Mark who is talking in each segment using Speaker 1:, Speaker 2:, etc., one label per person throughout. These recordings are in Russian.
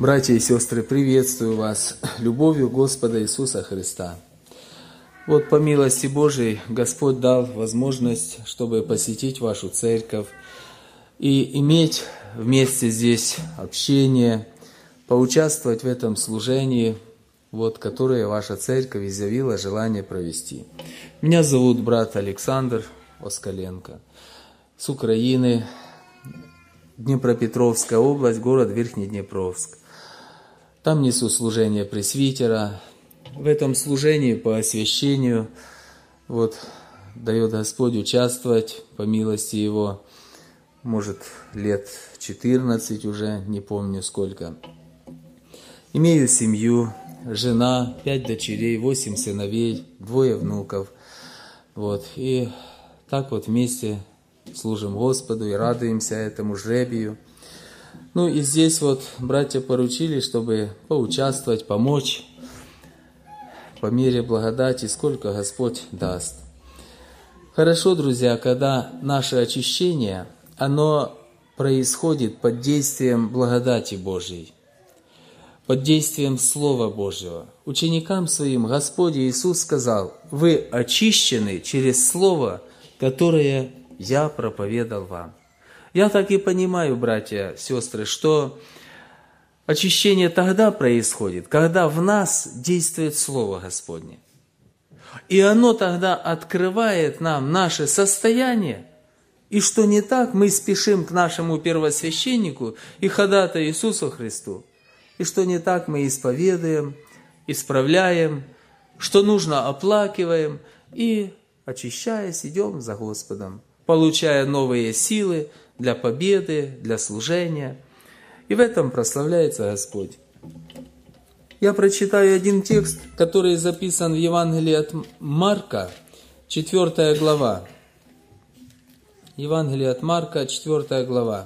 Speaker 1: Братья и сестры, приветствую вас любовью Господа Иисуса Христа. Вот по милости Божией Господь дал возможность, чтобы посетить вашу церковь и иметь вместе здесь общение, поучаствовать в этом служении, которое ваша церковь изъявила желание провести. Меня зовут брат Александр Оскаленко, с Украины, Днепропетровская область, город Верхнеднепровск. Там несу служение пресвитера. В этом служении по освящению дает Господь участвовать по милости Его, может, лет 14 уже, не помню сколько. Имею семью, жена, 5 дочерей, 8 сыновей, 2 внуков. И так вместе служим Господу и радуемся этому жребию. И здесь братья поручили, чтобы поучаствовать, помочь по мере благодати, сколько Господь даст. Хорошо, друзья, когда наше очищение, оно происходит под действием благодати Божьей, под действием Слова Божьего. Ученикам Своим Господь Иисус сказал: «Вы очищены через Слово, которое Я проповедал вам». Я так и понимаю, братья, сестры, что очищение тогда происходит, когда в нас действует Слово Господне. И оно тогда открывает нам наше состояние, и что не так, мы спешим к нашему первосвященнику и ходатаю Иисусу Христу, и что не так, мы исповедуем, исправляем, что нужно, оплакиваем, и, очищаясь, идем за Господом, получая новые силы для победы, для служения. И в этом прославляется Господь. Я прочитаю один текст, который записан в Евангелии от Марка, 4 глава. Евангелие от Марка, 4 глава,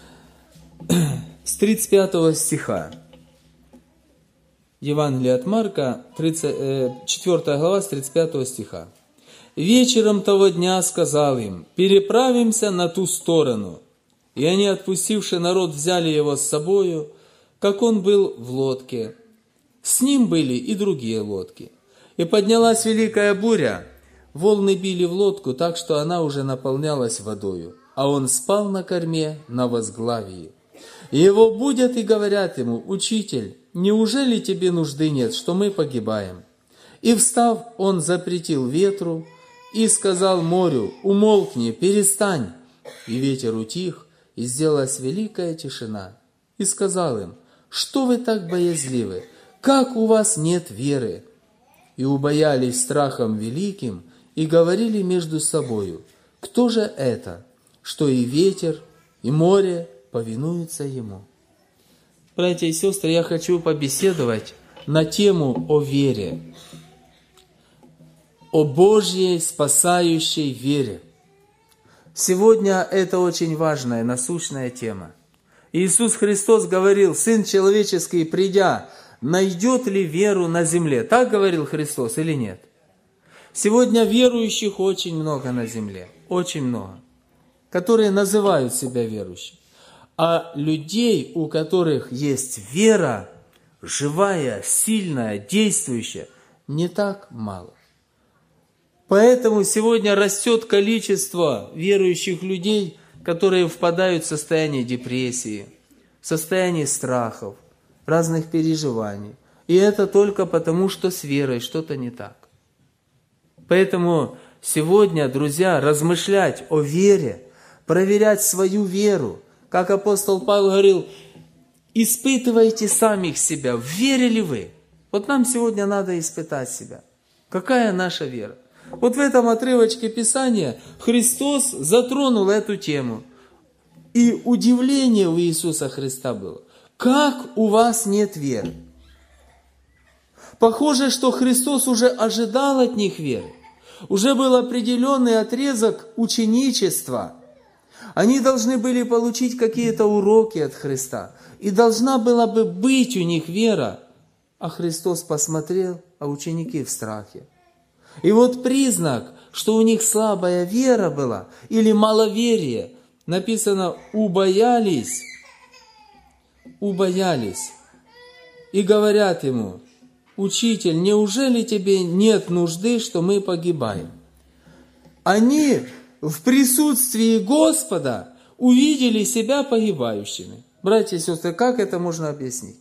Speaker 1: с 35 стиха. Евангелие от Марка, 4 глава, с 35 стиха. «Вечером того дня сказал им: переправимся на ту сторону. И они, отпустивши народ, взяли его с собою, как он был в лодке. С ним были и другие лодки. И поднялась великая буря, волны били в лодку так, что она уже наполнялась водою, а он спал на корме на возглавии. И его будят и говорят ему: Учитель, неужели тебе нужды нет, что мы погибаем? И встав, он запретил ветру и сказал морю: умолкни, перестань. И ветер утих, и сделалась великая тишина. И сказал им: что вы так боязливы? Как у вас нет веры? И убоялись страхом великим, и говорили между собою: кто же это, что и ветер, и море повинуются ему? Братья и сестры, я хочу побеседовать на тему о вере, о Божьей спасающей вере. Сегодня это очень важная, насущная тема. Иисус Христос говорил: Сын Человеческий, придя, найдет ли веру на земле? Так говорил Христос или нет? Сегодня верующих очень много на земле, очень много, которые называют себя верующими. А людей, у которых есть вера, живая, сильная, действующая, не так мало. Поэтому сегодня растет количество верующих людей, которые впадают в состояние депрессии, в состояние страхов, разных переживаний. И это только потому, что с верой что-то не так. Поэтому сегодня, друзья, размышлять о вере, проверять свою веру, как апостол Павел говорил: испытывайте самих себя, верили вы. Нам сегодня надо испытать себя. Какая наша вера? В этом отрывочке Писания Христос затронул эту тему. И удивление у Иисуса Христа было: как у вас нет веры? Похоже, что Христос уже ожидал от них веры. Уже был определенный отрезок ученичества. Они должны были получить какие-то уроки от Христа. И должна была бы быть у них вера. А Христос посмотрел, а ученики в страхе. И признак, что у них слабая вера была, или маловерие, написано: убоялись и говорят ему: «Учитель, неужели тебе нет нужды, что мы погибаем?» Они в присутствии Господа увидели себя погибающими. Братья и сестры, как это можно объяснить?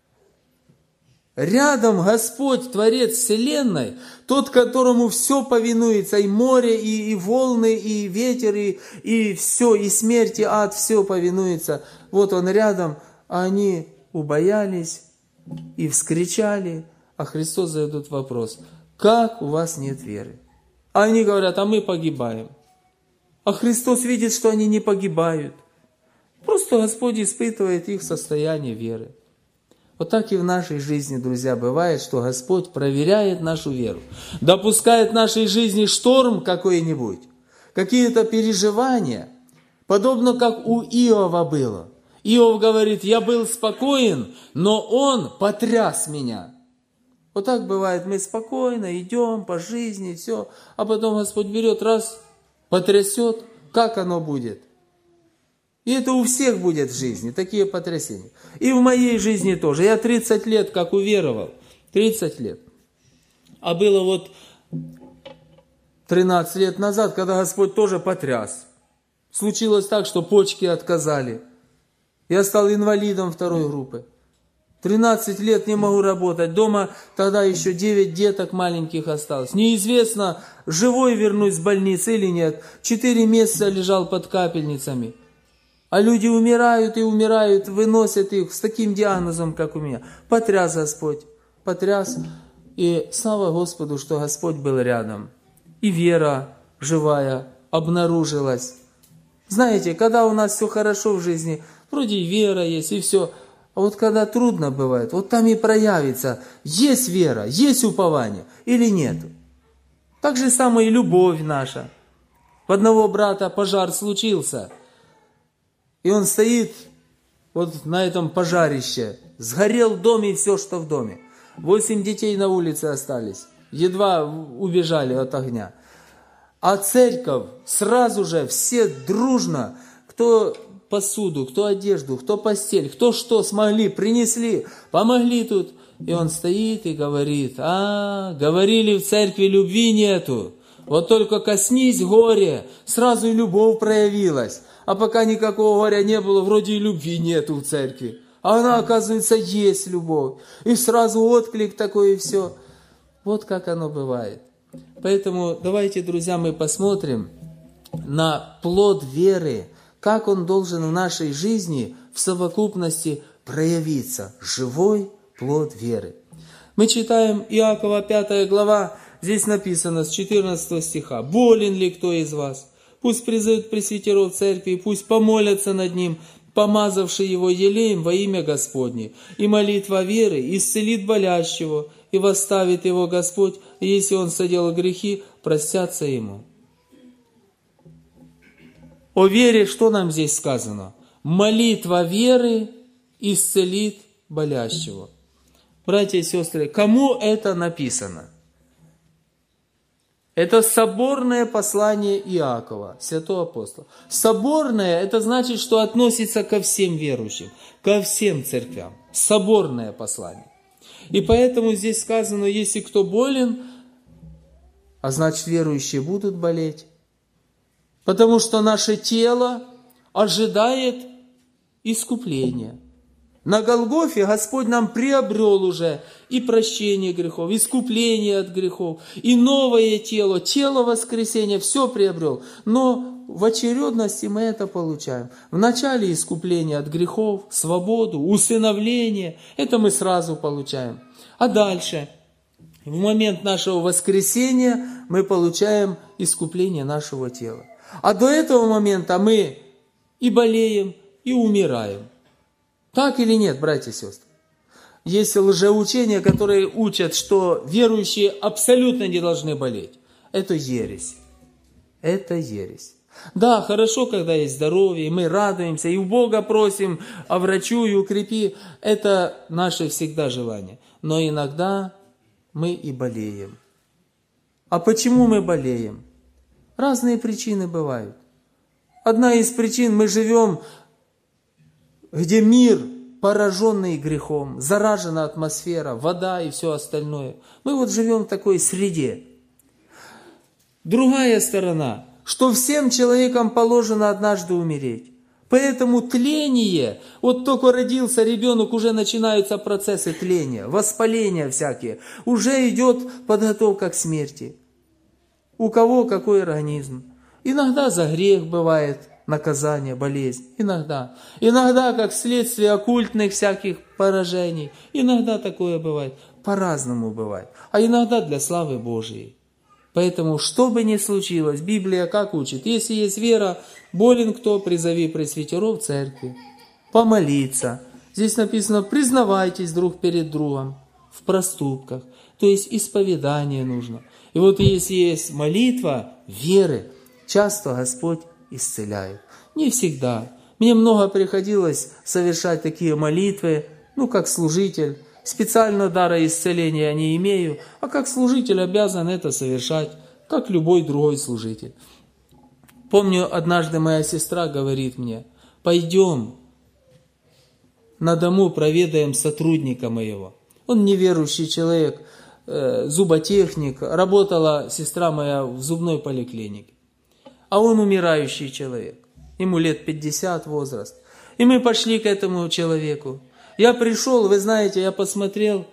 Speaker 1: Рядом Господь, Творец Вселенной, тот, которому все повинуется, и море, и волны, и ветер, и все, и смерть, и ад, все повинуется. Вот Он рядом, а они убоялись и вскричали, а Христос задает вопрос: как у вас нет веры? А они говорят: а мы погибаем. А Христос видит, что они не погибают. Просто Господь испытывает их состояние веры. Вот так и в нашей жизни, друзья, бывает, что Господь проверяет нашу веру, допускает в нашей жизни шторм какой-нибудь, какие-то переживания, подобно как у Иова было. Иов говорит: я был спокоен, но он потряс меня. Вот так бывает, мы спокойно идем по жизни, все, а потом Господь берет, раз, потрясет, как оно будет? И это у всех будет в жизни, такие потрясения. И в моей жизни тоже. Я 30 лет как уверовал. 30 лет. А было вот 13 лет назад, когда Господь тоже потряс. Случилось так, что почки отказали. Я стал инвалидом второй группы. 13 лет не могу работать. Дома тогда еще 9 деток маленьких осталось. Неизвестно, живой вернусь с больницы или нет. 4 месяца лежал под капельницами. А люди умирают и умирают, выносят их с таким диагнозом, как у меня. Потряс Господь, потряс. И слава Господу, что Господь был рядом. И вера живая обнаружилась. Знаете, когда у нас все хорошо в жизни, вроде и вера есть, и все. А вот когда трудно бывает, вот там и проявится, есть вера, есть упование или нет. Так же самое и любовь наша. У одного брата пожар случился. И он стоит вот на этом пожарище. Сгорел в доме все, что в доме. 8 детей на улице остались. Едва убежали от огня. А церковь сразу же все дружно, кто посуду, кто одежду, кто постель, кто что смогли, принесли, помогли тут. И он стоит и говорит: говорили в церкви, любви нету. Вот только коснись горе, сразу и любовь проявилась. А пока никакого горя не было, вроде и любви нету в церкви. А она, оказывается, есть любовь. И сразу отклик такой, и все. Вот как оно бывает. Поэтому давайте, друзья, мы посмотрим на плод веры, как он должен в нашей жизни в совокупности проявиться. Живой плод веры. Мы читаем Иакова 5 глава, здесь написано с 14 стиха. «Болен ли кто из вас? Пусть призовет пресвитеров церкви, пусть помолятся над ним, помазавший его елеем во имя Господне. И молитва веры исцелит болящего, и восставит его Господь, и если он соделал грехи, простятся ему». О вере что нам здесь сказано? Молитва веры исцелит болящего. Братья и сестры, кому это написано? Это соборное послание Иакова, святого апостола. Соборное, это значит, что относится ко всем верующим, ко всем церквям. Соборное послание. И поэтому здесь сказано: если кто болен, а значит верующие будут болеть. Потому что наше тело ожидает искупления. На Голгофе Господь нам приобрел уже и прощение грехов, искупление от грехов, и новое тело, тело воскресения, все приобрел. Но в очередности мы это получаем. Вначале искупление от грехов, свободу, усыновление, это мы сразу получаем. А дальше, в момент нашего воскресения, мы получаем искупление нашего тела. А до этого момента мы и болеем, и умираем. Так или нет, братья и сестры? Есть лжеучения, которые учат, что верующие абсолютно не должны болеть. Это ересь. Это ересь. Да, хорошо, когда есть здоровье, и мы радуемся, и у Бога просим, а врачу и укрепи. Это наше всегда желание. Но иногда мы и болеем. А почему мы болеем? Разные причины бывают. Одна из причин: мы живем, где мир пораженный грехом, заражена атмосфера, вода и все остальное. Мы вот живем в такой среде. Другая сторона, что всем человекам положено однажды умереть. Поэтому тление, вот только родился ребенок, уже начинаются процессы тления, воспаления всякие, уже идет подготовка к смерти. У кого какой организм. Иногда за грех бывает наказание, болезнь, иногда. Иногда как следствие оккультных всяких поражений, иногда такое бывает, по-разному бывает. А иногда для славы Божией. Поэтому, что бы ни случилось, Библия как учит? Если есть вера, болен кто, призови пресвитеров церкви. Помолиться. Здесь написано, признавайтесь друг перед другом в проступках. То есть, исповедание нужно. И вот если есть молитва веры, часто Господь исцеляет. Не всегда. Мне много приходилось совершать такие молитвы, как служитель. Специально дара исцеления я не имею, а как служитель обязан это совершать, как любой другой служитель. Помню, однажды моя сестра говорит мне, пойдем на дому проведаем сотрудника моего. Он неверующий человек, зуботехник, работала сестра моя в зубной поликлинике. А он умирающий человек, ему лет 50 возраст. И мы пошли к этому человеку. Я пришел, вы знаете, я посмотрел,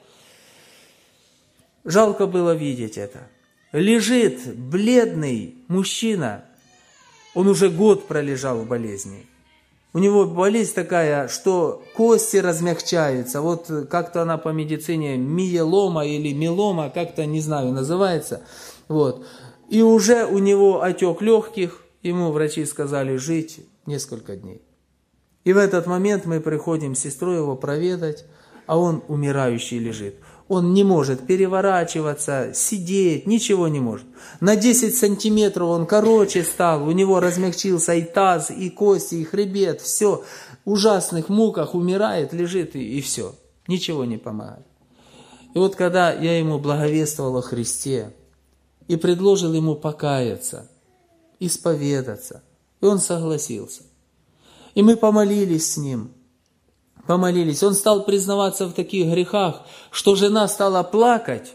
Speaker 1: жалко было видеть это. Лежит бледный мужчина, он уже год пролежал в болезни. У него болезнь такая, что кости размягчаются, вот как-то она по медицине миелома или мелома, как-то, не знаю, называется. Вот. И уже у него отек легких, ему врачи сказали жить несколько дней. И в этот момент мы приходим с сестрой его проведать, а он умирающий лежит. Он не может переворачиваться, сидеть, ничего не может. На 10 сантиметров он короче стал, у него размягчился и таз, и кости, и хребет, все. В ужасных муках умирает, лежит и все. Ничего не помогает. И вот когда я ему благовествовал о Христе и предложил ему покаяться, исповедаться, и он согласился. И мы помолились с ним, помолились. Он стал признаваться в таких грехах, что жена стала плакать.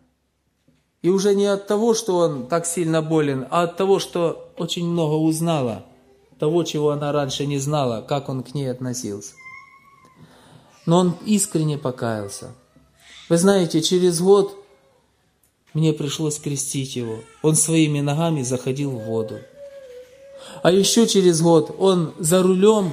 Speaker 1: И уже не от того, что он так сильно болен, а от того, что очень много узнала того, чего она раньше не знала, как он к ней относился. Но он искренне покаялся. Вы знаете, через год мне пришлось крестить его. Он своими ногами заходил в воду. А еще через год он за рулем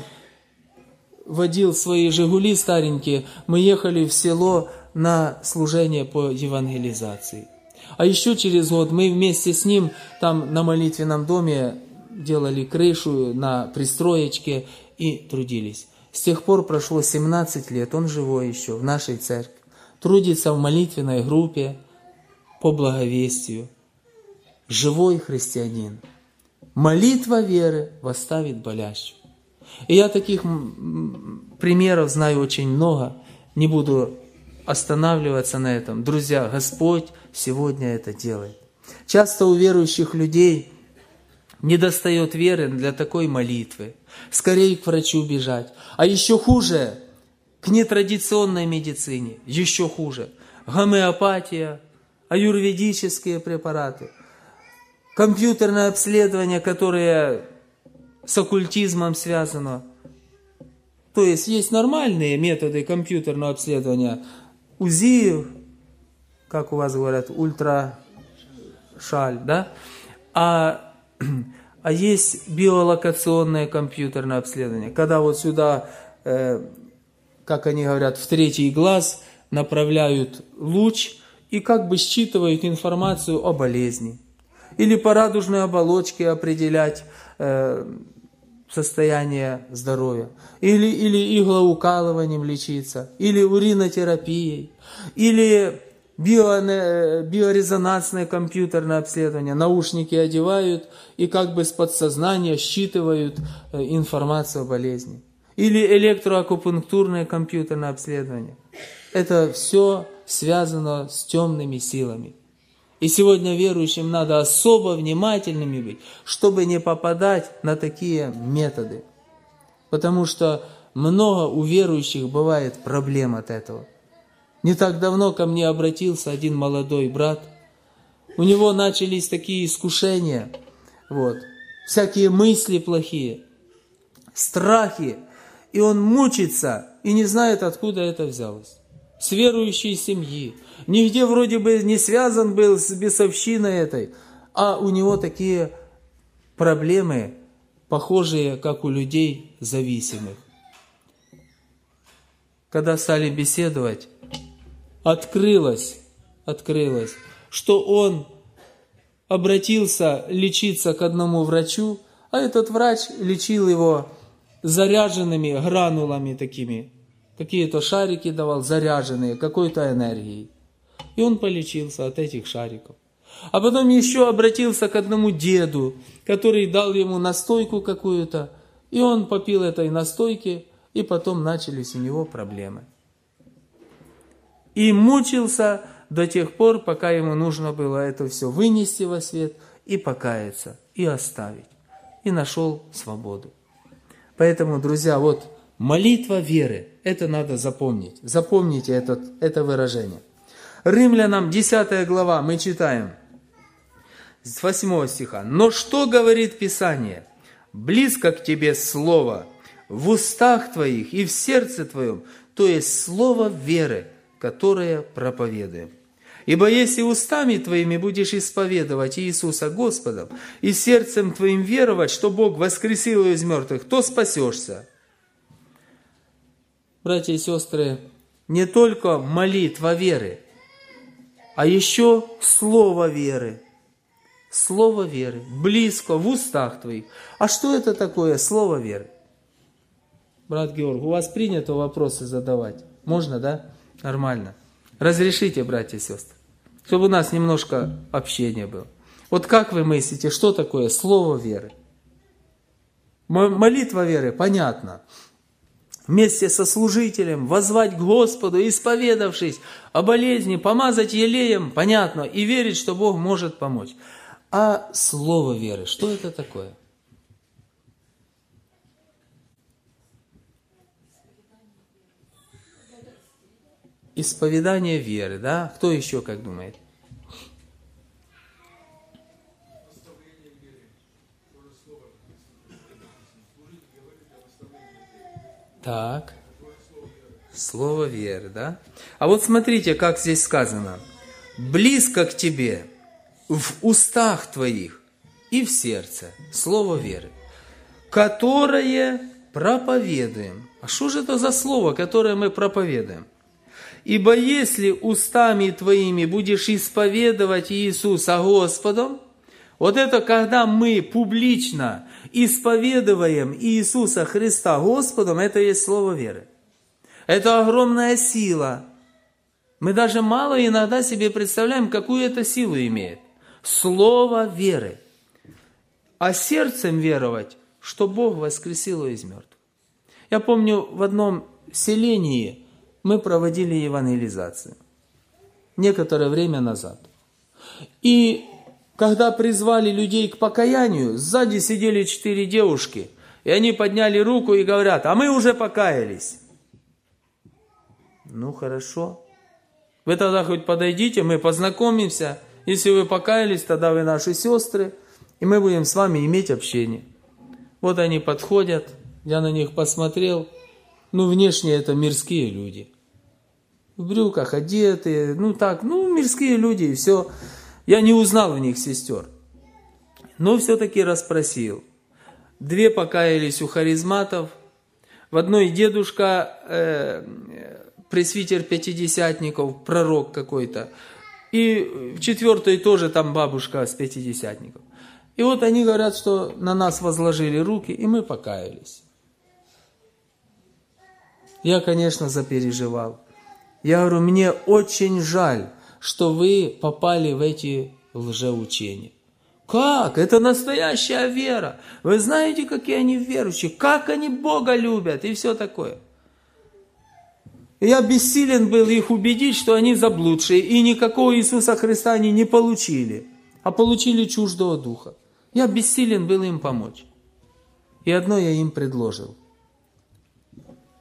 Speaker 1: водил свои «Жигули» старенькие. Мы ехали в село на служение по евангелизации. А еще через год мы вместе с ним там на молитвенном доме делали крышу на пристроечке и трудились. С тех пор прошло 17 лет, он живой еще в нашей церкви. Трудится в молитвенной группе по благовестию. Живой христианин. Молитва веры восставит болящего. И я таких примеров знаю очень много. Не буду останавливаться на этом. Друзья, Господь сегодня это делает. Часто у верующих людей недостает веры для такой молитвы. Скорее к врачу бежать. А еще хуже, к нетрадиционной медицине. Еще хуже. Гомеопатия, аюрведические препараты. Компьютерное обследование, которое с оккультизмом связано. То есть нормальные методы компьютерного обследования. УЗИ, как у вас говорят, ультрашаль, да? А есть биолокационное компьютерное обследование. Когда вот сюда, как они говорят, в третий глаз направляют луч и как бы считывают информацию о болезни. Или по радужной оболочке определять состояние здоровья. Или иглоукалыванием лечиться. Или уринотерапией. Или биорезонансное компьютерное обследование. Наушники одевают и как бы с подсознания считывают информацию о болезни. Или электроакупунктурное компьютерное обследование. Это все связано с темными силами. И сегодня верующим надо особо внимательными быть, чтобы не попадать на такие методы. Потому что много у верующих бывает проблем от этого. Не так давно ко мне обратился один молодой брат. У него начались такие искушения, всякие мысли плохие, страхи. И он мучится и не знает, откуда это взялось. С верующей семьи. Нигде вроде бы не связан был с бесовщиной этой. А у него такие проблемы, похожие, как у людей зависимых. Когда стали беседовать, открылось, что он обратился лечиться к одному врачу, а этот врач лечил его заряженными гранулами такими. Какие-то шарики давал, заряженные какой-то энергией. И он полечился от этих шариков. А потом еще обратился к одному деду, который дал ему настойку какую-то. И он попил этой настойки, и потом начались у него проблемы. И мучился до тех пор, пока ему нужно было это все вынести во свет и покаяться, и оставить. И нашел свободу. Поэтому, друзья, молитва веры, это надо запомнить. Запомните это выражение. Римлянам 10 глава мы читаем с 8 стиха. «Но что говорит Писание? Близко к тебе слово в устах твоих и в сердце твоем, то есть слово веры, которое проповедуем. Ибо если устами твоими будешь исповедовать Иисуса Господом и сердцем твоим веровать, что Бог воскресил его из мертвых, то спасешься». Братья и сестры, не только молитва веры, а еще слово веры. Слово веры, близко, в устах твоих. А что это такое слово веры? Брат Георг, у вас принято вопросы задавать? Можно, да? Нормально. Разрешите, братья и сестры, чтобы у нас немножко общения было. Как вы мыслите, что такое слово веры? Молитва веры, понятно. Вместе со служителем воззвать к Господу, исповедавшись о болезни, помазать елеем, понятно, и верить, что Бог может помочь. А слово веры, что это такое? Исповедание веры, да? Кто еще как думает? Так, слово веры, да? А смотрите, как здесь сказано. Близко к тебе, в устах твоих и в сердце, слово веры, которое проповедуем. А что же это за слово, которое мы проповедуем? Ибо если устами твоими будешь исповедовать Иисуса Господом, это когда мы публично исповедуем Иисуса Христа Господом, это есть слово веры. Это огромная сила. Мы даже мало иногда себе представляем, какую это силу имеет. Слово веры. А сердцем веровать, что Бог воскресил его из мертвых. Я помню, в одном селении мы проводили евангелизацию. Некоторое время назад. И когда призвали людей к покаянию, сзади сидели 4 девушки. И они подняли руку и говорят: а мы уже покаялись. Ну хорошо. Вы тогда хоть подойдите, мы познакомимся. Если вы покаялись, тогда вы наши сестры, и мы будем с вами иметь общение. Они подходят, я на них посмотрел. Внешне это мирские люди. В брюках одетые, мирские люди, и все. Я не узнал в них сестер. Но все-таки расспросил. 2 покаялись у харизматов. В одной дедушка, пресвитер пятидесятников, пророк какой-то. И в 4-й тоже там бабушка с пятидесятников. И они говорят, что на нас возложили руки, и мы покаялись. Я, конечно, запереживал. Я говорю, мне очень жаль, что вы попали в эти лжеучения. Как? Это настоящая вера. Вы знаете, какие они верующие, как они Бога любят и все такое. И я бессилен был их убедить, что они заблудшие, и никакого Иисуса Христа они не получили, а получили чуждого духа. Я бессилен был им помочь. И одно я им предложил.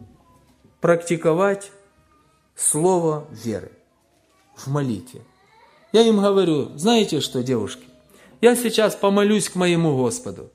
Speaker 1: практиковать слово веры в молитве. Я им говорю, знаете что, девушки, я сейчас помолюсь к моему Господу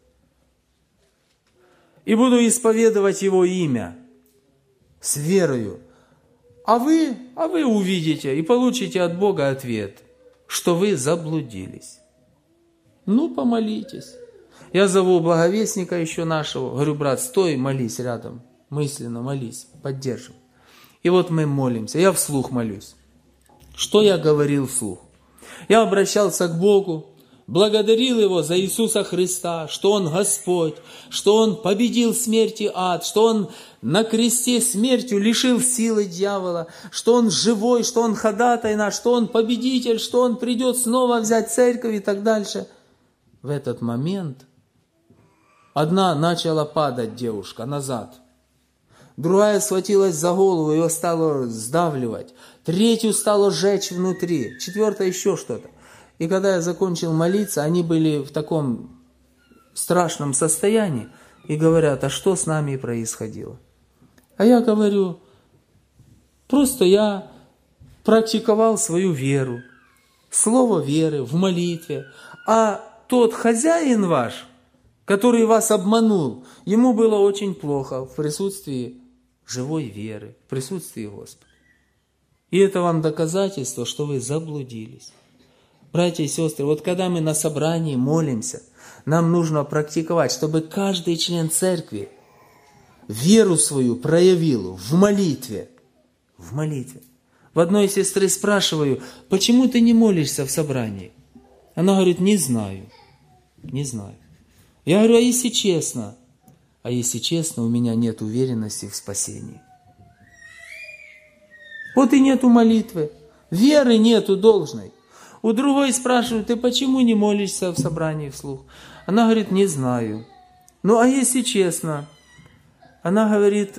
Speaker 1: и буду исповедовать Его имя с верою. А вы увидите и получите от Бога ответ, что вы заблудились. Ну, помолитесь. Я зову благовестника еще нашего, говорю, брат, стой, молись рядом, мысленно молись, поддержим. И вот мы молимся, я вслух молюсь. Что я говорил вслух? Я обращался к Богу, благодарил Его за Иисуса Христа, что Он Господь, что Он победил смерть и ад, что Он на кресте смертью лишил силы дьявола, что Он живой, что Он ходатай наш, что Он победитель, что Он придет снова взять церковь и так дальше. В этот момент одна начала падать девушка назад, другая схватилась за голову, ее стало сдавливать, третью стало жечь внутри, четвертая еще что-то. И когда я закончил молиться, они были в таком страшном состоянии и говорят, а что с нами происходило? А я говорю, просто я практиковал свою веру, слово веры в молитве, а тот хозяин ваш, который вас обманул, ему было очень плохо в присутствии живой веры, в присутствии Господа. И это вам доказательство, что вы заблудились. Братья и сестры, вот когда мы на собрании молимся, нам нужно практиковать, чтобы каждый член церкви веру свою проявил в молитве. В молитве. В одной сестры спрашиваю, почему ты не молишься в собрании? Она говорит, не знаю. Не знаю. Я говорю, а если честно? А если честно, у меня нет уверенности в спасении. Вот и нету молитвы. Веры нету должной. У другой спрашивают, ты почему не молишься в собрании вслух? Она говорит, не знаю. Ну, а если честно? Она говорит,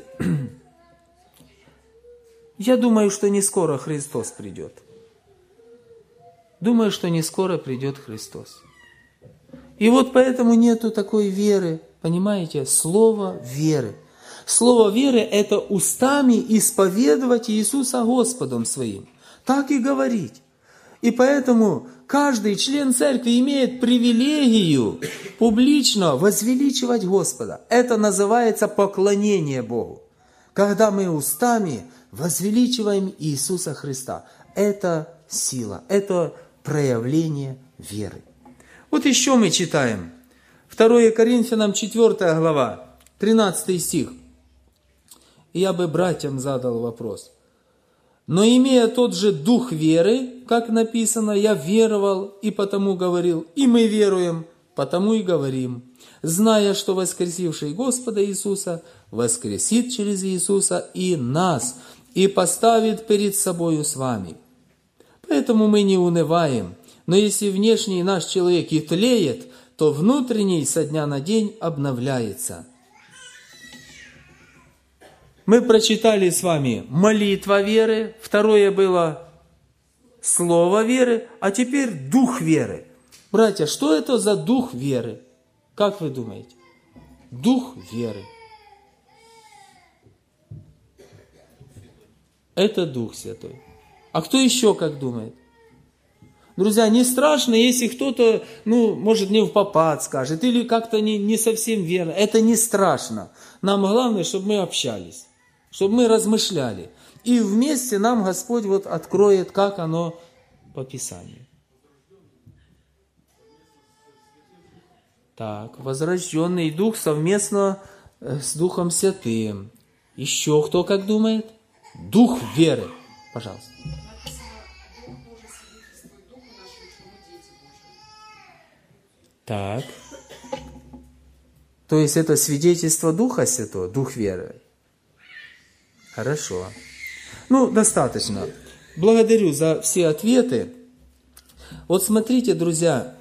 Speaker 1: я думаю, что не скоро Христос придет. Думаю, что не скоро придет Христос. И вот поэтому нету такой веры, понимаете, слово веры. Слово веры – это устами исповедовать Иисуса Господом своим. Так и говорить. И поэтому каждый член церкви имеет привилегию публично возвеличивать Господа. Это называется поклонение Богу. Когда мы устами возвеличиваем Иисуса Христа. Это сила, это проявление веры. Вот еще мы читаем. 2 Коринфянам 4 глава, 13 стих. И я бы братьям задал вопрос. Но имея тот же дух веры, как написано, я веровал и потому говорил, и мы веруем, потому и говорим, зная, что воскресивший Господа Иисуса воскресит через Иисуса и нас, и поставит перед собою с вами. Поэтому мы не унываем, но если внешний наш человек и тлеет, то внутренний со дня на день обновляется. Мы прочитали с вами молитва веры, второе было слово веры, а теперь дух веры. Братья, что это за дух веры? Как вы думаете? Дух веры. Это Дух Святой. А кто еще как думает? Друзья, не страшно, если кто-то, может, не впопад скажет, или как-то не совсем верно. Это не страшно. Нам главное, чтобы мы общались, чтобы мы размышляли. И вместе нам Господь откроет, как оно по Писанию. Так, возрожденный Дух совместно с Духом Святым. Еще кто как думает? Дух веры. Пожалуйста. Так. То есть это свидетельство Духа Святого, Дух веры. Хорошо. Достаточно. Благодарю за все ответы. Вот смотрите, друзья,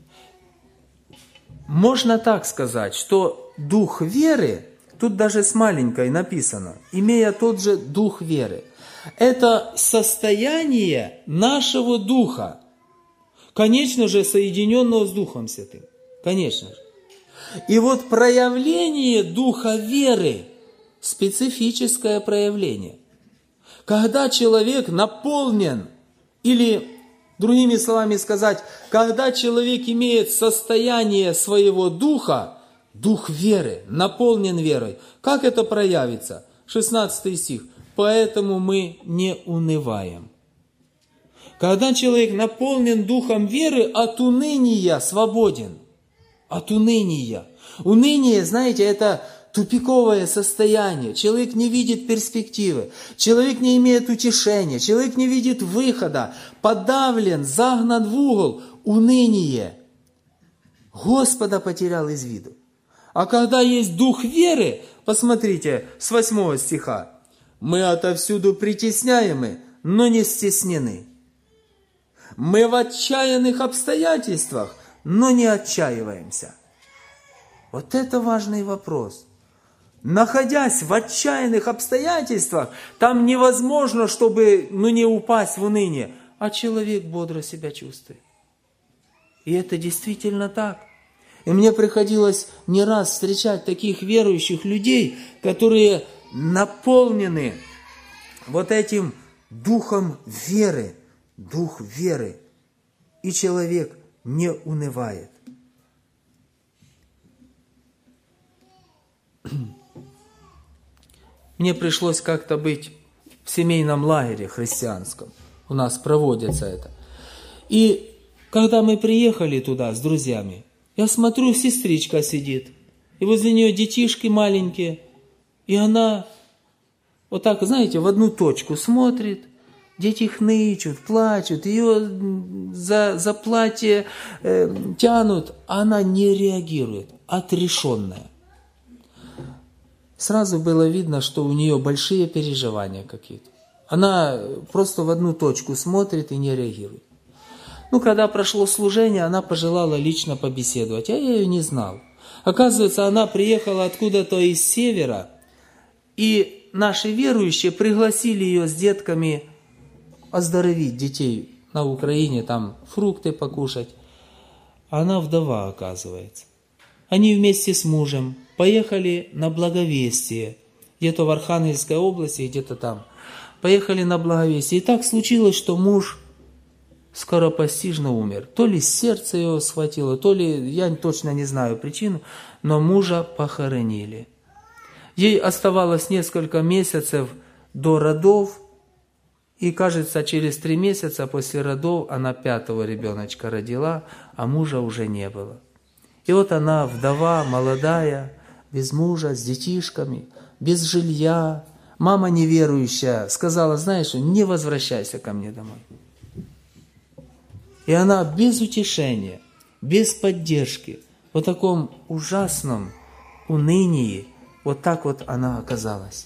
Speaker 1: можно так сказать, что Дух веры, тут даже с маленькой написано, имея тот же Дух веры, это состояние нашего Духа, конечно же, соединенного с Духом Святым. Конечно же. И вот проявление Духа веры специфическое проявление. Когда человек наполнен, или, другими словами сказать, когда человек имеет состояние своего духа, дух веры, наполнен верой, как это проявится? 16 стих. «Поэтому мы не унываем». Когда человек наполнен духом веры, от уныния свободен. От уныния. Уныние, знаете, это тупиковое состояние. Человек не видит перспективы. Человек не имеет утешения. Человек не видит выхода. Подавлен, загнан в угол. Уныние. Господа потерял из виду. А когда есть дух веры, посмотрите, с 8 стиха. «Мы отовсюду притесняемы, но не стеснены. Мы в отчаянных обстоятельствах, но не отчаиваемся». Вот это важный вопрос. Находясь в отчаянных обстоятельствах, там невозможно, чтобы не упасть в уныние, а человек бодро себя чувствует. И это действительно так. И мне приходилось не раз встречать таких верующих людей, которые наполнены вот этим духом веры, дух веры, и человек не унывает. Мне пришлось как-то быть в семейном лагере христианском. У нас проводится это. И когда мы приехали туда с друзьями, я смотрю, сестричка сидит, и возле нее детишки маленькие, и она вот так, знаете, в одну точку смотрит, дети хнычут, плачут, ее за платье тянут, а она не реагирует, отрешенная. Сразу было видно, что у нее большие переживания какие-то. Она просто в одну точку смотрит и не реагирует. Когда прошло служение, она пожелала лично побеседовать, а я ее не знал. Оказывается, она приехала откуда-то из севера, и наши верующие пригласили ее с детками оздоровить детей на Украине, там фрукты покушать. Она вдова, оказывается. Они вместе с мужем поехали на Благовестие, где-то в Архангельской области, где-то там. Поехали на Благовестие. И так случилось, что муж скоропостижно умер. То ли сердце его схватило, то ли, я точно не знаю причину, но мужа похоронили. Ей оставалось несколько месяцев до родов, и, кажется, через 3 месяца после родов она 5-го ребеночка родила, а мужа уже не было. И вот она, вдова, молодая, без мужа, с детишками, без жилья. Мама неверующая сказала, знаешь, не возвращайся ко мне домой. И она без утешения, без поддержки, в таком ужасном унынии, вот так вот она оказалась.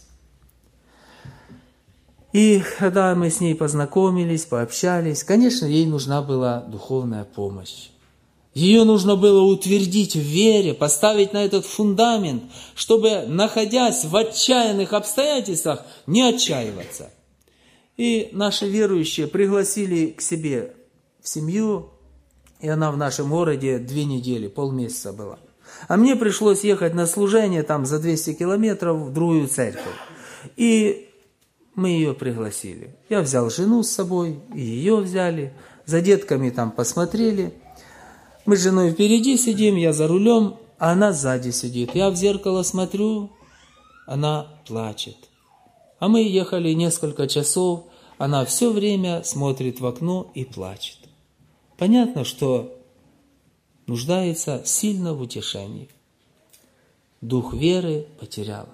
Speaker 1: И когда мы с ней познакомились, пообщались, конечно, ей нужна была духовная помощь. Ее нужно было утвердить в вере, поставить на этот фундамент, чтобы, находясь в отчаянных обстоятельствах, не отчаиваться. И наши верующие пригласили к себе в семью, и она в нашем городе 2 недели, полмесяца была. А мне пришлось ехать на служение там за 200 километров в другую церковь. И мы ее пригласили. Я взял жену с собой, и ее взяли. За детками там посмотрели. Мы с женой впереди сидим, я за рулем, а она сзади сидит. Я в зеркало смотрю, она плачет. А мы ехали несколько часов, она все время смотрит в окно и плачет. Понятно, что нуждается сильно в утешении. Дух веры потеряла.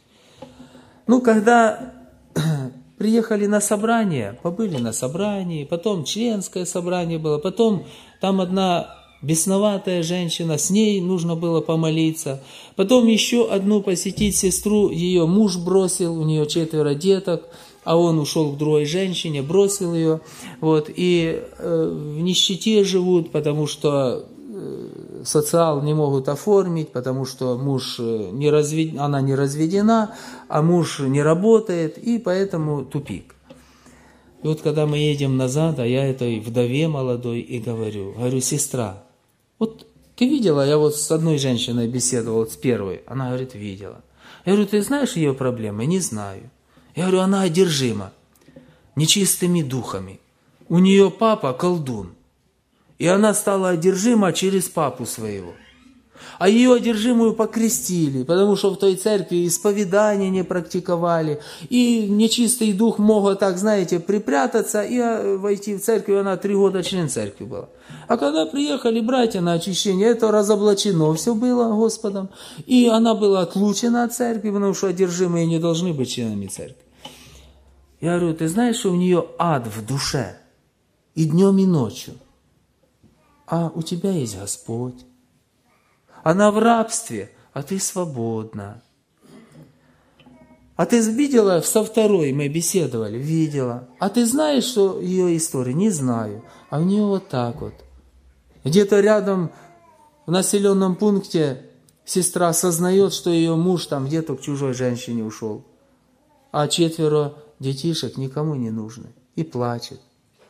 Speaker 1: Когда приехали на собрание, побыли на собрании, потом членское собрание было, потом там одна бесноватая женщина, с ней нужно было помолиться, потом еще одну посетить сестру, ее муж бросил, у нее 4 деток, а он ушел к другой женщине, бросил ее, и в нищете живут, потому что социал не могут оформить, потому что она не разведена, а муж не работает, и поэтому тупик. И когда мы едем назад, а я этой вдове молодой и говорю, сестра, ты видела, я с одной женщиной беседовал, с первой, она говорит, видела. Я говорю, ты знаешь ее проблемы? Не знаю. Я говорю, она одержима нечистыми духами. У нее папа колдун. И она стала одержима через папу своего. А ее одержимую покрестили, потому что в той церкви исповедание не практиковали. И нечистый дух мог, так знаете, припрятаться и войти в церковь. И она 3 года член церкви была. А когда приехали братья на очищение, это разоблачено все было Господом. И она была отлучена от церкви, потому что одержимые не должны быть членами церкви. Я говорю, ты знаешь, что у нее ад в душе и днем, и ночью. А у тебя есть Господь. Она в рабстве, а ты свободна. А ты видела, со второй мы беседовали? Видела. А ты знаешь, что ее история? Не знаю. А у нее вот так вот. Где-то рядом в населенном пункте сестра осознает, что ее муж там где-то к чужой женщине ушел. А 4 детишек никому не нужны. И плачет.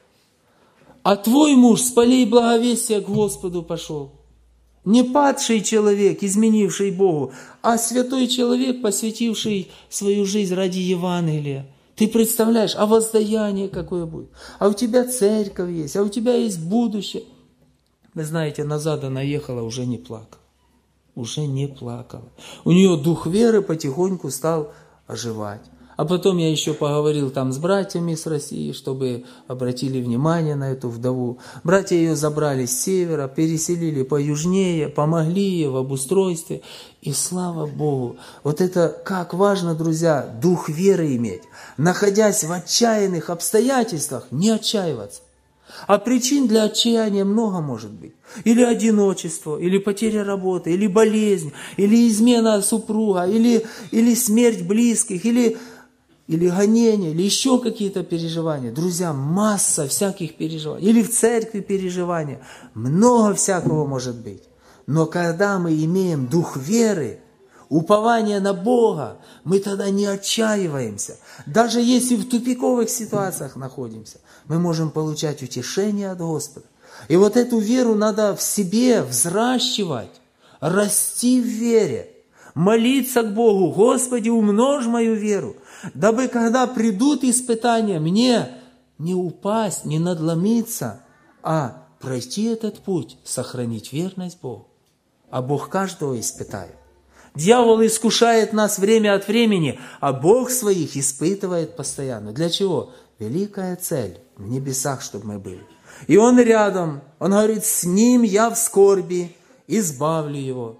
Speaker 1: А твой муж с полей благовестия к Господу пошел. Не падший человек, изменивший Богу, а святой человек, посвятивший свою жизнь ради Евангелия. Ты представляешь, а воздаяние какое будет? А у тебя церковь есть, а у тебя есть будущее. Вы знаете, назад она ехала, уже не плакала. Уже не плакала. У нее дух веры потихоньку стал оживать. А потом я еще поговорил там с братьями с России, чтобы обратили внимание на эту вдову. Братья ее забрали с севера, переселили поюжнее, помогли ей в обустройстве. И слава Богу, вот это как важно, друзья, дух веры иметь. Находясь в отчаянных обстоятельствах, не отчаиваться. А причин для отчаяния много может быть. Или одиночество, или потеря работы, или болезнь, или измена супруга, или смерть близких, или гонение, или еще какие-то переживания. Друзья, масса всяких переживаний. Или в церкви переживания. Много всякого может быть. Но когда мы имеем дух веры, упование на Бога, мы тогда не отчаиваемся. Даже если в тупиковых ситуациях находимся, мы можем получать утешение от Господа. И вот эту веру надо в себе взращивать, расти в вере, молиться к Богу: Господи, умножь мою веру, дабы когда придут испытания, мне не упасть, не надломиться, а пройти этот путь, сохранить верность Богу. А Бог каждого испытает. Дьявол искушает нас время от времени, а Бог своих испытывает постоянно. Для чего? Великая цель в небесах, чтобы мы были. И Он рядом, Он говорит: с Ним я в скорби избавлю его.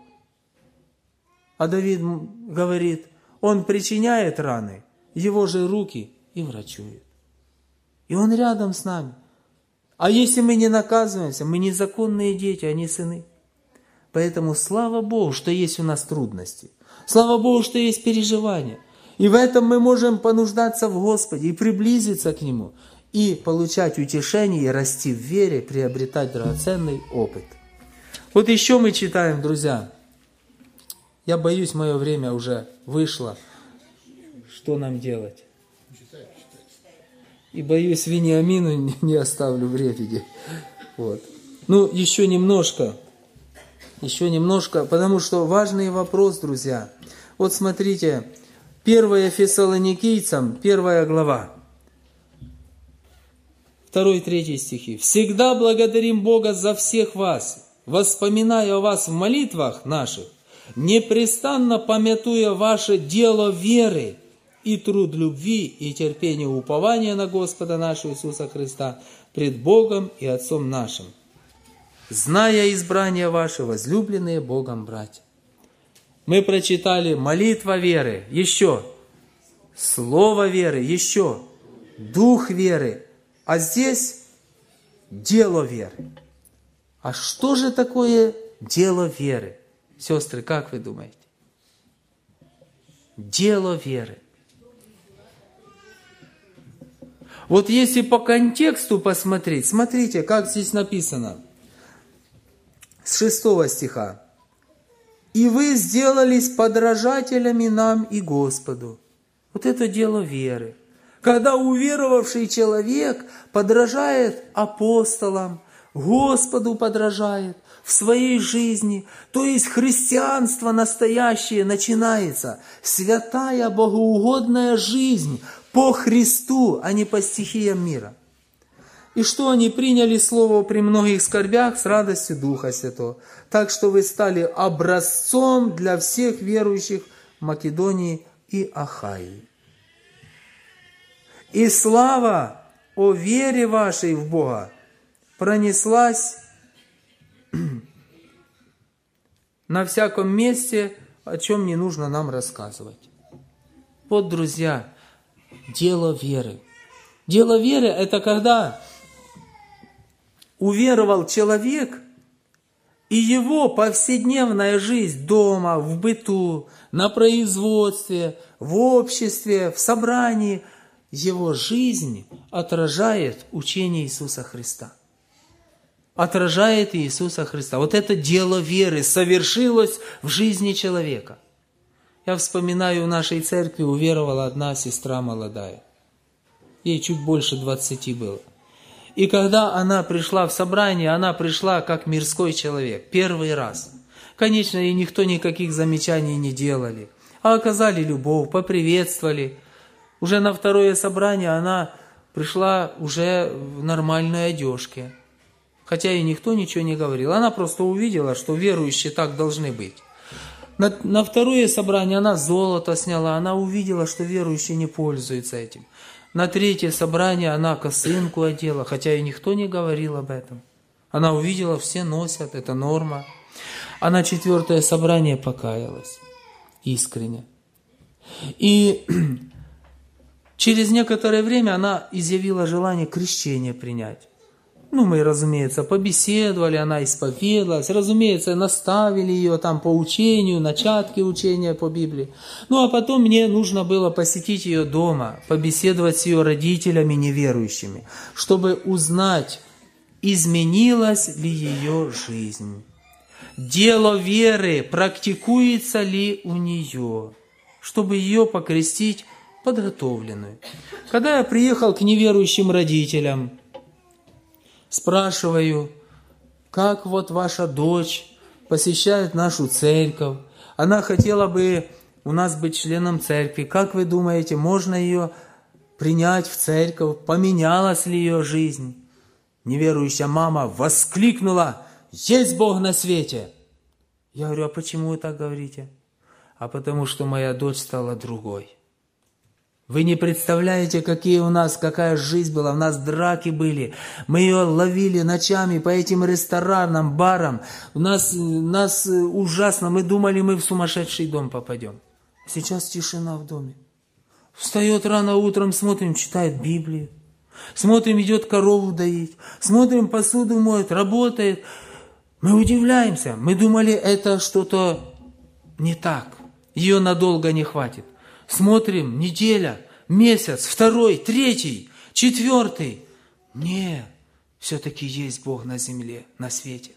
Speaker 1: А Давид говорит: Он причиняет раны, Его же руки и врачуют. И Он рядом с нами. А если мы не наказываемся, мы незаконные дети, а не сыны. Поэтому слава Богу, что есть у нас трудности. Слава Богу, что есть переживания. И в этом мы можем понуждаться в Господе и приблизиться к Нему, и получать утешение, и расти в вере, приобретать драгоценный опыт. Вот еще мы читаем, друзья. Я боюсь, мое время уже вышло. Что нам делать? И боюсь, Вениамину не оставлю времени. Вот. Ну, еще немножко, потому что важный вопрос, друзья. Вот смотрите, 1 Фессалоникийцам, 1 глава, 2-3 стихи. «Всегда благодарим Бога за всех вас, воспоминая о вас в молитвах наших, непрестанно памятуя ваше дело веры и труд любви и терпение упования на Господа нашего Иисуса Христа пред Богом и Отцом нашим, зная избрание ваше, возлюбленные Богом братья». Мы прочитали молитва веры, еще слово веры, еще дух веры, а здесь дело веры. А что же такое дело веры? Сестры, как вы думаете? Дело веры. Вот если по контексту посмотреть, смотрите, как здесь написано. С 6 стиха. «И вы сделались подражателями нам и Господу». Вот это дело веры. Когда уверовавший человек подражает апостолам, Господу подражает в своей жизни. То есть христианство настоящее начинается. Святая, богоугодная жизнь по Христу, а не по стихиям мира. И что они приняли слово при многих скорбях с радостью Духа Святого. Так что вы стали образцом для всех верующих Македонии и Ахаи. И слава о вере вашей в Бога пронеслась на всяком месте, о чем не нужно нам рассказывать. Вот, друзья, дело веры. Дело веры – это когда уверовал человек, и его повседневная жизнь дома, в быту, на производстве, в обществе, в собрании, его жизнь отражает учение Иисуса Христа. Отражает Иисуса Христа. Вот это дело веры совершилось в жизни человека. Я вспоминаю, в нашей церкви уверовала одна сестра молодая. Ей чуть больше 20 было. И когда она пришла в собрание, она пришла как мирской человек, первый раз. Конечно, ей никто никаких замечаний не делали, а оказали любовь, поприветствовали. Уже на второе собрание она пришла уже в нормальной одежке. Хотя ей никто ничего не говорил. Она просто увидела, что верующие так должны быть. На второе собрание она золото сняла, она увидела, что верующие не пользуются этим. На третье собрание она косынку одела, хотя и никто не говорил об этом. Она увидела, все носят, это норма. А на четвертое собрание покаялась искренне. И через некоторое время она изъявила желание крещение принять. Мы, разумеется, побеседовали, она исповедовалась, разумеется, наставили ее там по учению, начатки учения по Библии. А потом мне нужно было посетить ее дома, побеседовать с ее родителями неверующими, чтобы узнать, изменилась ли ее жизнь. Дело веры практикуется ли у нее, чтобы ее покрестить подготовленную. Когда я приехал к неверующим родителям, спрашиваю, как вот ваша дочь посещает нашу церковь, она хотела бы у нас быть членом церкви, как вы думаете, можно ее принять в церковь, поменялась ли ее жизнь? Неверующая мама воскликнула: «Есть Бог на свете!» Я говорю: а почему вы так говорите? А потому что моя дочь стала другой. Вы не представляете, какая жизнь была. У нас драки были. Мы ее ловили ночами по этим ресторанам, барам. У нас ужасно. Мы думали, мы в сумасшедший дом попадем. Сейчас тишина в доме. Встает рано утром, смотрим, читает Библию. Смотрим, идет корову доить. Смотрим, посуду моет, работает. Мы удивляемся. Мы думали, это что-то не так. Ее надолго не хватит. Смотрим, неделя, месяц, второй, третий, четвертый. Нет, все-таки есть Бог на земле, на свете.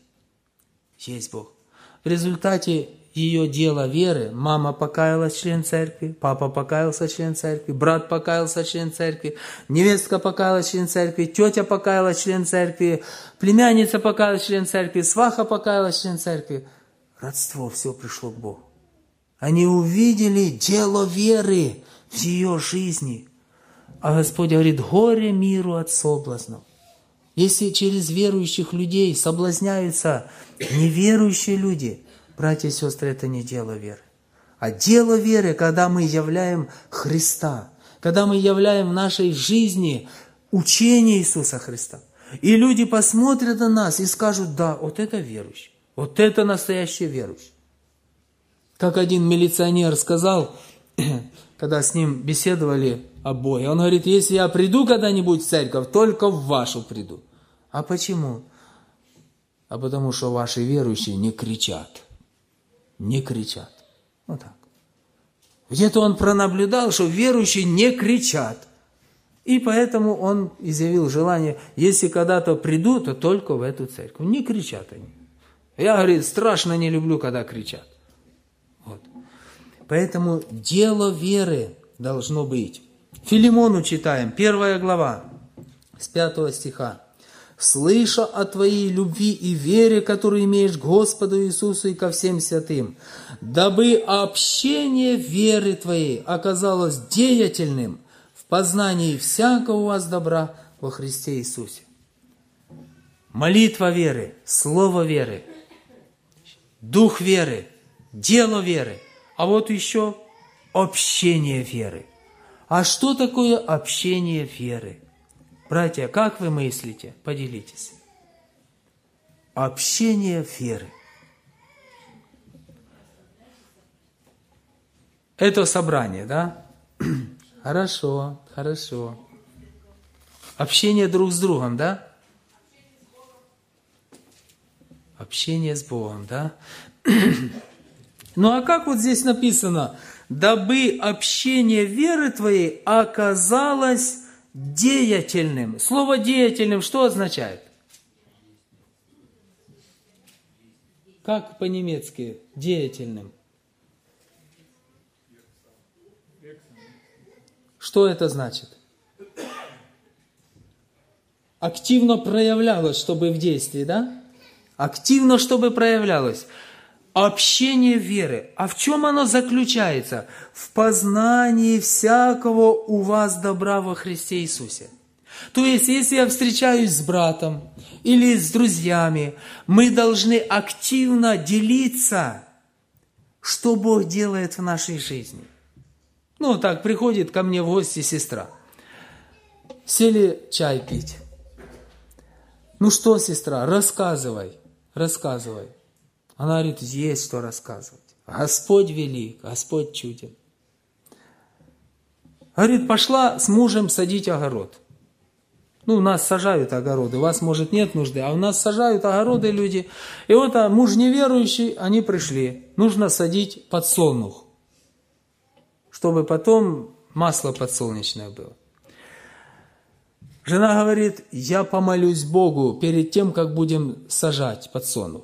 Speaker 1: Есть Бог. В результате ее дела веры мама покаялась, член церкви, папа покаялся, член церкви, брат покаялся, член церкви, невестка покаялась, член церкви, тетя покаялась, член церкви, племянница покаялась, член церкви, сваха покаялась, член церкви. Родство, все пришло к Богу. Они увидели дело веры в ее жизни. А Господь говорит: горе миру от соблазнов. Если через верующих людей соблазняются неверующие люди, братья и сестры, это не дело веры. А дело веры, когда мы являем Христа, когда мы являем в нашей жизни учение Иисуса Христа. И люди посмотрят на нас и скажут: да, вот это верующий, вот это настоящий верующий. Как один милиционер сказал, когда с ним беседовали о Боге, он говорит: если я приду когда-нибудь в церковь, только в вашу приду. А почему? А потому что ваши верующие не кричат. Не кричат. Вот так. Где-то он пронаблюдал, что верующие не кричат. И поэтому он изъявил желание: если когда-то приду, то только в эту церковь. Не кричат они. Я, говорит, страшно не люблю, когда кричат. Вот. Поэтому дело веры должно быть. Филимону читаем, 1 глава, с 5 стиха. слыша о Твоей любви и вере, которую имеешь к Господу Иисусу и ко всем святым, дабы общение веры Твоей оказалось деятельным в познании всякого у вас добра во Христе Иисусе. Молитва веры, слово веры, дух веры, дело веры, а вот еще общение веры. А что такое общение веры? Братья, как вы мыслите? Поделитесь. Общение веры. Это собрание, да? Хорошо, хорошо. Общение друг с другом, да? Общение с Богом, да? Ну а как вот здесь написано? Дабы общение веры твоей оказалось деятельным. Слово деятельным что означает? Как по-немецки деятельным? Что это значит? Активно проявлялось, чтобы в действии, да? Активно, чтобы проявлялось. Общение веры. А в чем оно заключается? В познании всякого у вас добра во Христе Иисусе. То есть, если я встречаюсь с братом или с друзьями, мы должны активно делиться, что Бог делает в нашей жизни. Ну, так, приходит ко мне в гости сестра. Сели чай пить. Ну что, сестра, рассказывай. Она говорит, есть что рассказывать. Господь велик, Господь чуден. Говорит, пошла с мужем садить огород. Ну, у нас сажают огороды, у вас, может, нет нужды, а у нас сажают огороды люди. И вот муж неверующий, они пришли. Нужно садить подсолнух, чтобы потом масло подсолнечное было. Жена говорит, я помолюсь Богу перед тем, как будем сажать подсолнух,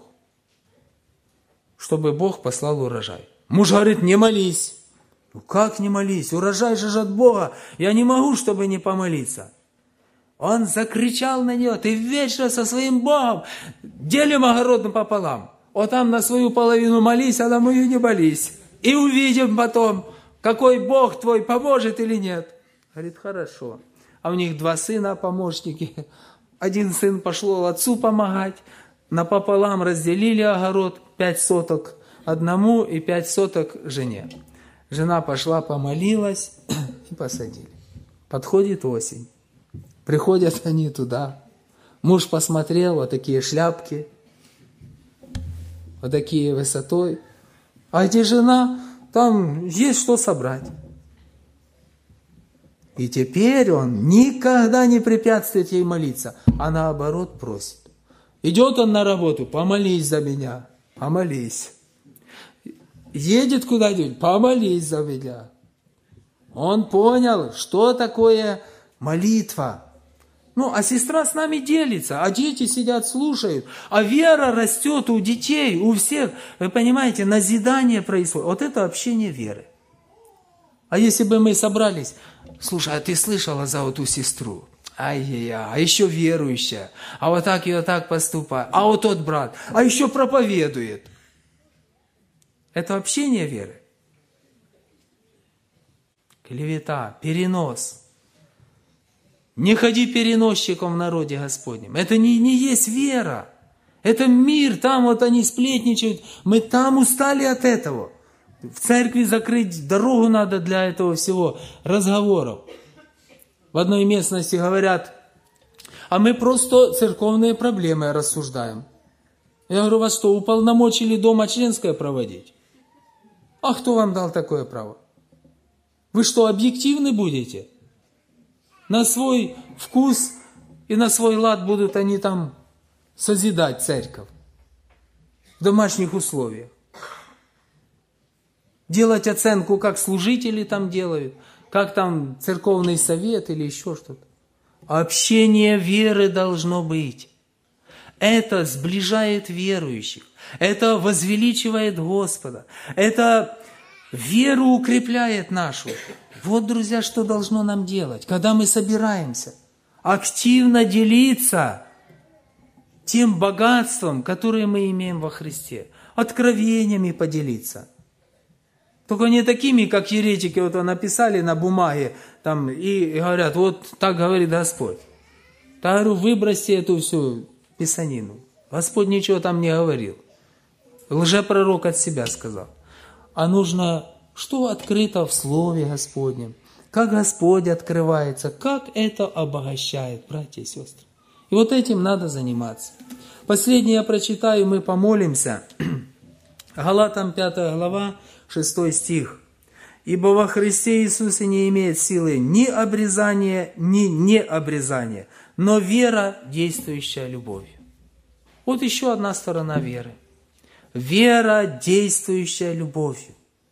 Speaker 1: чтобы Бог послал урожай. Муж говорит, не молись. Ну как не молись? Урожай же от Бога. Я не могу, чтобы не помолиться. Он закричал на нее, ты вечно со своим Богом делим огород пополам. Вот там на свою половину молись, а на мою не молись. И увидим потом, какой Бог твой поможет или нет. Говорит, хорошо. А у них 2 сына помощники. Один сын пошел отцу помогать. Напополам разделили огород, 5 соток одному и 5 соток жене. Жена пошла, помолилась и посадили. Подходит осень. Приходят они туда. Муж посмотрел, вот такие шляпки, вот такие высотой. А где жена? Там есть что собрать. И теперь он никогда не препятствует ей молиться, а наоборот просит. Идет он на работу, помолись за меня, помолись. Едет куда-нибудь, помолись за меня. Он понял, что такое молитва. Ну, а сестра с нами делится, а дети сидят, слушают. А вера растет у детей, у всех. Вы понимаете, назидание происходит. Вот это общение веры. А если бы мы собрались, слушай, а ты слышала за вот ту сестру? Ай-яй-яй, а еще верующая, а вот так и вот так поступает, а вот тот брат, а еще проповедует. Это общение веры. Клевета, перенос. Не ходи переносчиком в народе Господнем. Это не есть вера. Это мир, там вот они сплетничают. Мы там устали от этого. В церкви закрыть дорогу надо для этого всего, разговоров. В одной местности говорят, а мы просто церковные проблемы рассуждаем. Я говорю, вас что, уполномочили дома членское проводить? А кто вам дал такое право? Вы что, объективны будете? На свой вкус и на свой лад будут они там созидать церковь в домашних условиях. Делать оценку, как служители там делают, как там церковный совет или еще что-то. Общение веры должно быть. Это сближает верующих. Это возвеличивает Господа. Это веру укрепляет нашу. Вот, друзья, что должно нам делать, когда мы собираемся. Активно делиться тем богатством, которое мы имеем во Христе, откровениями поделиться. Только не такими, как еретики вот написали на бумаге там, и говорят, вот так говорит Господь. Я говорю, выбросьте эту всю писанину. Господь ничего там не говорил. Лжепророк от себя сказал. А нужно, что открыто в Слове Господнем, как Господь открывается, как это обогащает, братья и сестры. И вот этим надо заниматься. Последнее я прочитаю, мы помолимся. Галатам 5 глава, 6 стих. «Ибо во Христе Иисусе не имеет силы ни обрезания, ни необрезания, но вера, действующая любовью». Вот еще одна сторона веры. Вера, действующая любовью.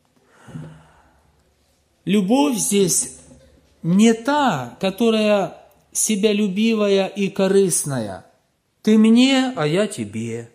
Speaker 1: Любовь здесь не та, которая себялюбивая и корыстная. Ты мне, а я тебе.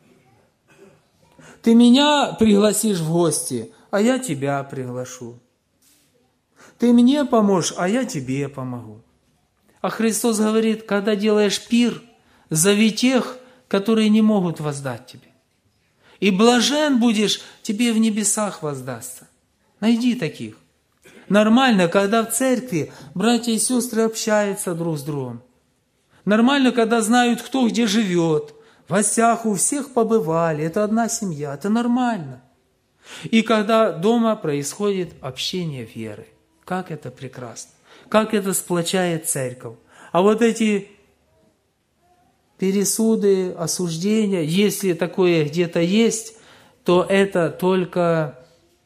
Speaker 1: Ты меня пригласишь в гости, а я тебя приглашу. Ты мне поможешь, а я тебе помогу. А Христос говорит, когда делаешь пир, зови тех, которые не могут воздать тебе. И блажен будешь, тебе в небесах воздастся. Найди таких. Нормально, когда в церкви братья и сестры общаются друг с другом. Нормально, когда знают, кто где живет. В гостях у всех побывали. Это одна семья. Это нормально. И когда дома происходит общение веры. Как это прекрасно. Как это сплочает церковь. А вот эти пересуды, осуждения, если такое где-то есть, то это только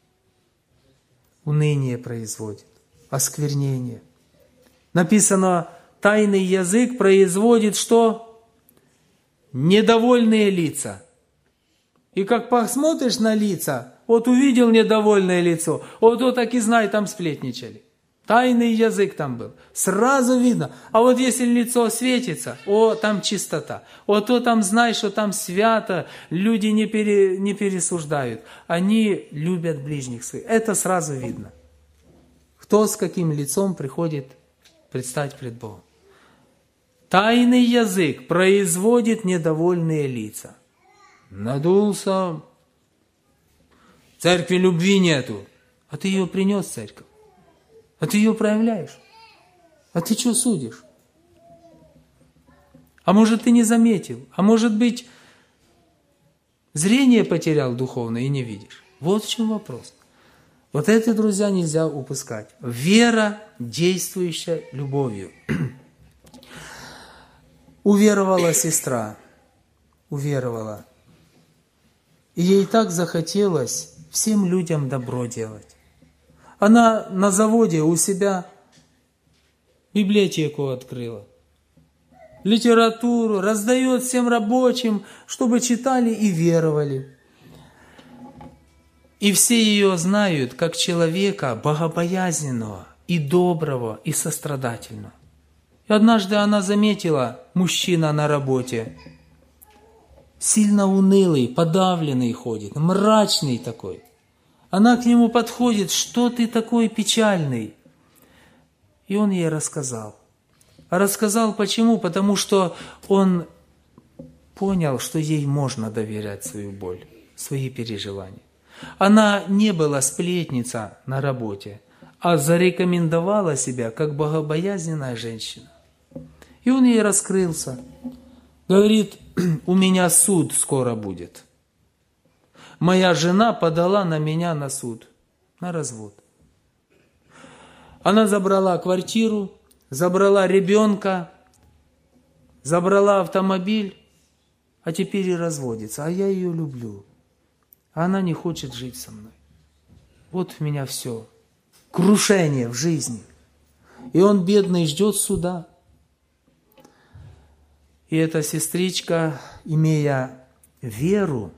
Speaker 1: уныние производит, осквернение. Написано, тайный язык производит что? Недовольные лица. И как посмотришь на лица, вот увидел недовольное лицо, вот так и знай, там сплетничали. Тайный язык там был. Сразу видно. А вот если лицо светится, там чистота. То там знай, что там свято, люди не пересуждают. Они любят ближних своих. Это сразу видно. Кто с каким лицом приходит предстать пред Богом. Тайный язык производит недовольные лица. Надулся. В церкви любви нету. А ты ее принес в церковь. А ты ее проявляешь. А ты что судишь? А может, ты не заметил? А может быть, зрение потерял духовное и не видишь? Вот в чем вопрос. Вот это, друзья, нельзя упускать. Вера, действующая любовью. Уверовала сестра. Уверовала. И ей так захотелось всем людям добро делать. Она на заводе у себя библиотеку открыла. Литературу раздает всем рабочим, чтобы читали и веровали. И все ее знают как человека богобоязненного и доброго и сострадательного. И однажды она заметила, мужчина на работе, сильно унылый, подавленный ходит, мрачный такой. Она к нему подходит, что ты такой печальный? И он ей рассказал. А рассказал почему? Потому что он понял, что ей можно доверять свою боль, свои переживания. Она не была сплетница на работе, а зарекомендовала себя как богобоязненная женщина. И он ей раскрылся. Говорит, у меня суд скоро будет. Моя жена подала на меня на суд, на развод. Она забрала квартиру, забрала ребенка, забрала автомобиль, а теперь и разводится. А я ее люблю. А она не хочет жить со мной. Вот у меня все. Крушение в жизни. И он, бедный, ждет суда. И эта сестричка, имея веру,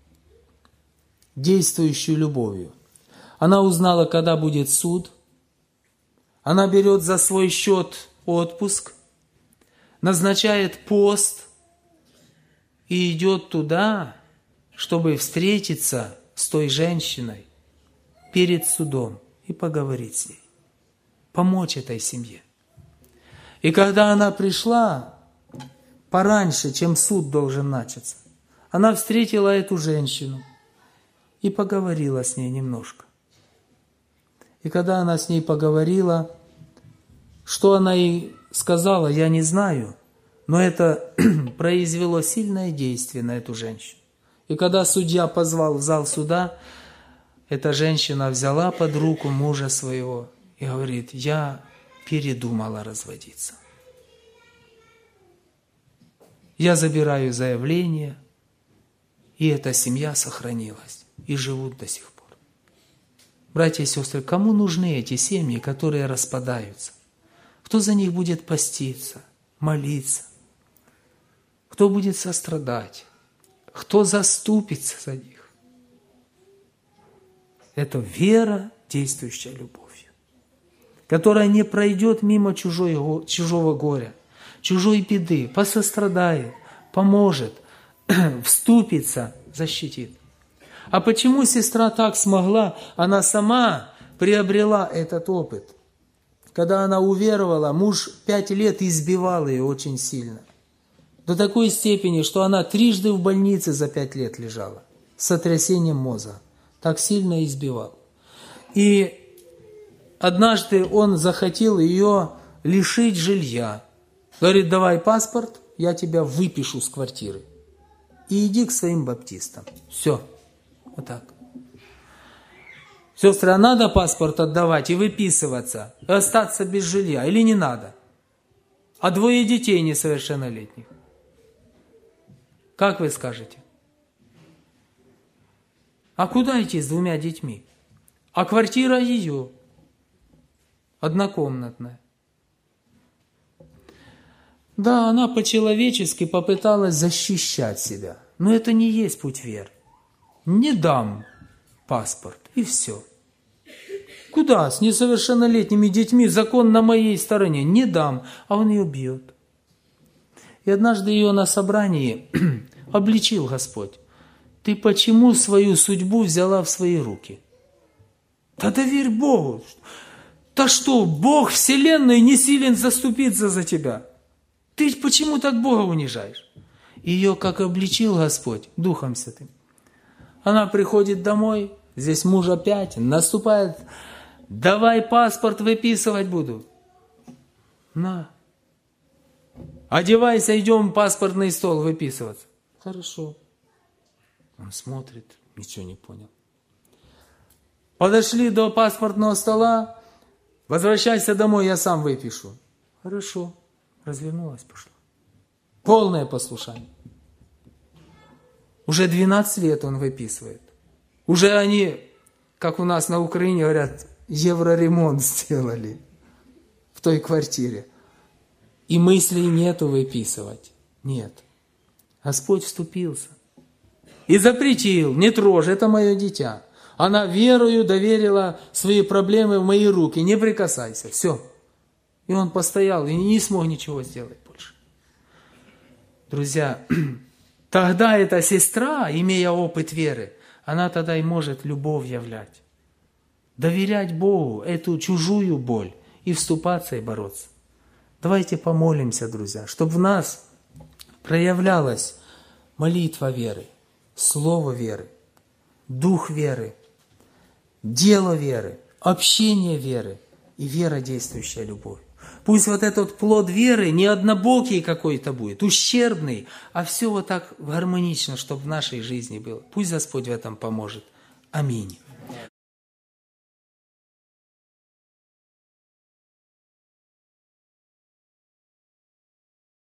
Speaker 1: действующую любовью. Она узнала, когда будет суд. Она берет за свой счет отпуск, назначает пост и идет туда, чтобы встретиться с той женщиной перед судом и поговорить с ней, помочь этой семье. И когда она пришла, пораньше, чем суд должен начаться. Она встретила эту женщину и поговорила с ней немножко. И когда она с ней поговорила, что она ей сказала, я не знаю, но это произвело сильное действие на эту женщину. И когда судья позвал в зал суда, эта женщина взяла под руку мужа своего и говорит, я передумала разводиться. Я забираю заявление, и эта семья сохранилась, и живут до сих пор. Братья и сестры, кому нужны эти семьи, которые распадаются? Кто за них будет поститься, молиться? Кто будет сострадать? Кто заступится за них? Это вера, действующая любовью, которая не пройдет мимо чужого горя, чужой беды, посострадает, поможет, вступится, защитит. А почему сестра так смогла? Она сама приобрела этот опыт. Когда она уверовала, муж 5 лет избивал ее очень сильно. До такой степени, что она трижды в больнице за 5 лет лежала. С сотрясением мозга. Так сильно избивал. И однажды он захотел ее лишить жилья. Говорит, давай паспорт, я тебя выпишу с квартиры. И иди к своим баптистам. Все. Вот так. Сестры, а надо паспорт отдавать и выписываться, и остаться без жилья, или не надо? А 2 детей несовершеннолетних. Как вы скажете? А куда идти с 2 детьми? А квартира ее, однокомнатная. Да, она по-человечески попыталась защищать себя, но это не есть путь веры. Не дам паспорт, и все. Куда? С несовершеннолетними детьми закон на моей стороне. Не дам, а он ее бьет. И однажды ее на собрании обличил Господь. Ты почему свою судьбу взяла в свои руки? Да доверь Богу. Да что, Бог вселенной не силен заступиться за тебя? Ты почему так Бога унижаешь? Ее как обличил Господь Духом Святым. Она приходит домой, здесь муж опять наступает, давай паспорт выписывать буду. На. Одевайся, идем паспортный стол выписываться. Хорошо. Он смотрит, ничего не понял. Подошли до паспортного стола, возвращайся домой, я сам выпишу. Хорошо. Развернулась, пошла. Полное послушание. Уже 12 лет он выписывает. Уже они, как у нас на Украине говорят, евроремонт сделали в той квартире. И мыслей нету выписывать. Нет. Господь вступился. И запретил, не трожь, это мое дитя. Она верою доверила свои проблемы в мои руки, не прикасайся. Все. И он постоял и не смог ничего сделать больше. Друзья, тогда эта сестра, имея опыт веры, она тогда и может любовь являть. Доверять Богу эту чужую боль и вступаться и бороться. Давайте помолимся, друзья, чтобы в нас проявлялась молитва веры, слово веры, дух веры, дело веры, общение веры и вера, действующая любовь. Пусть вот этот плод веры не однобокий какой-то будет, ущербный, а все вот так гармонично, чтобы в нашей жизни было. Пусть Господь в этом поможет. Аминь.